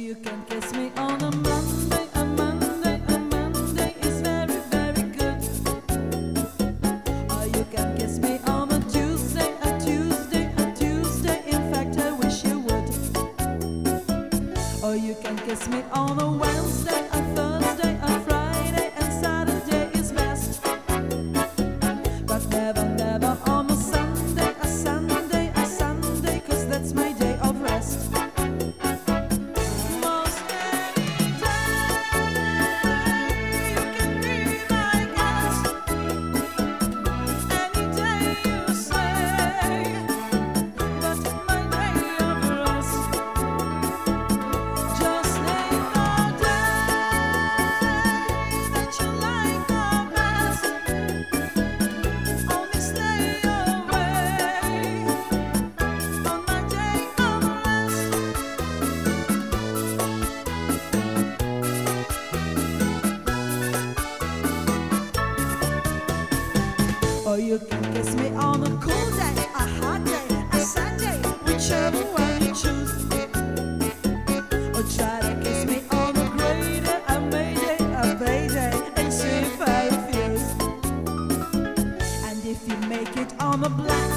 you can kiss me on a Monday, a Monday, a Monday is very, very good. Or you can kiss me on a Tuesday, a Tuesday, a Tuesday, in fact I wish you would. Or you can kiss me on a Wednesday, a Thursday, a Friday, and Saturday is best. But never, never on a Sunday, a Sunday, a Sunday, 'cause that's my day of rest. Most any day you can be my guest. Any day you say, but my day of rest. Just name the day that you like the best. Only stay away on my day of rest. Or you can kiss me on a cool day, a hot day, a Sunday, whichever one you choose. Or try to kiss me on a gray day, a May day, a Bay day, and see if I refuse. And if you make it on a black